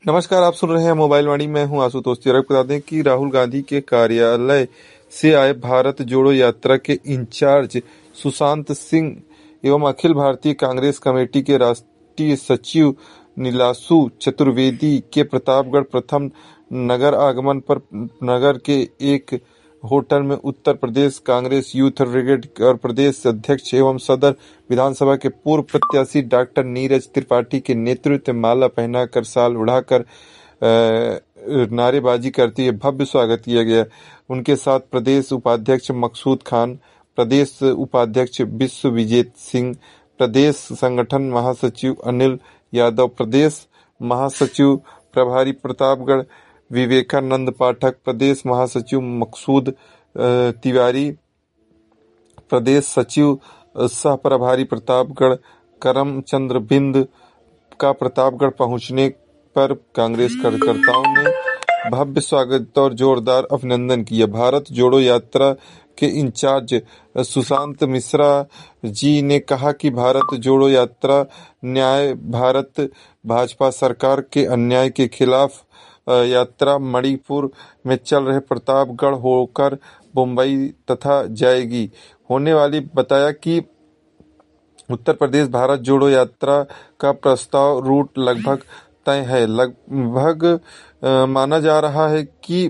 नमस्कार, आप सुन रहे हैं मोबाइल वाणी। मैं हूं आशुतोष तिवारी। बता दें कि राहुल गांधी के कार्यालय से आए भारत जोड़ो यात्रा के इंचार्ज सुशांत सिंह एवं अखिल भारतीय कांग्रेस कमेटी के राष्ट्रीय सचिव नीलाशु चतुर्वेदी के प्रतापगढ़ प्रथम नगर आगमन पर नगर के एक होटल में उत्तर प्रदेश कांग्रेस यूथ ब्रिगेड और प्रदेश अध्यक्ष एवं सदर विधानसभा के पूर्व प्रत्याशी डॉक्टर नीरज त्रिपाठी के नेतृत्व में माला पहनाकर, शाल ओढ़ाकर नारेबाजी करते हुए भव्य स्वागत किया गया। उनके साथ प्रदेश उपाध्यक्ष मकसूद खान, प्रदेश उपाध्यक्ष विश्व विजेत सिंह, प्रदेश संगठन महासचिव अनिल यादव, प्रदेश महासचिव प्रभारी प्रतापगढ़ विवेकानंद पाठक, प्रदेश महासचिव मकसूद तिवारी, प्रदेश सचिव सह प्रभारी प्रतापगढ़ करमचंद्र बिंद का प्रतापगढ़ पहुंचने पर कांग्रेस कार्यकर्ताओं ने भव्य स्वागत और जोरदार अभिनंदन किया। भारत जोड़ो यात्रा के इंचार्ज सुशांत मिश्रा जी ने कहा कि भारत जोड़ो यात्रा न्याय भारत भाजपा सरकार के अन्याय के खिलाफ यात्रा मणिपुर में चल रहे प्रतापगढ़ होकर मुंबई तथा जाएगी होने वाली। बताया कि उत्तर प्रदेश भारत जोड़ो यात्रा का प्रस्ताव रूट लगभग तय है। लगभग माना जा रहा है कि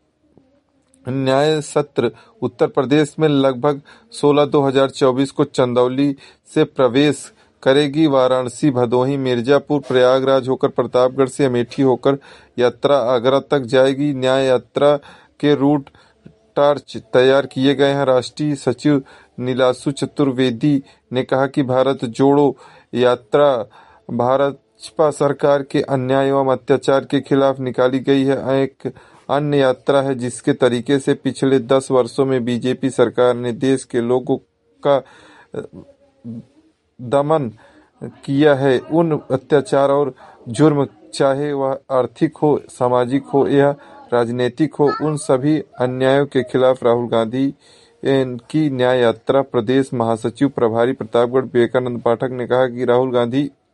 न्याय सत्र उत्तर प्रदेश में लगभग 16/2024 को चंदौली से प्रवेश करेगी। वाराणसी, भदोही, मिर्जापुर, प्रयागराज होकर प्रतापगढ़ से अमेठी होकर यात्रा आगरा तक जाएगी। न्याय यात्रा के रूट टार्च तैयार किए गए हैं। राष्ट्रीय सचिव नीलाशु चतुर्वेदी ने कहा कि भारत जोड़ो यात्रा भाजपा सरकार के अन्याय एवं अत्याचार के खिलाफ निकाली गई है। एक अन्य यात्रा है जिसके तरीके से पिछले 10 वर्षों में बीजेपी सरकार ने देश के लोगों का दमन किया है। उन अत्याचार और जुर्म, चाहे वह आर्थिक हो, सामाजिक हो या राजनीतिक हो, उन सभी अन्यायों के खिलाफ राहुल गांधी की न्याय यात्रा। प्रदेश महासचिव प्रभारी प्रतापगढ़ विवेकानंद पाठक ने कहा कि राहुल गांधी